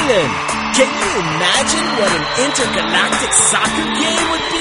England. Can you imagine what an intergalactic soccer game would be?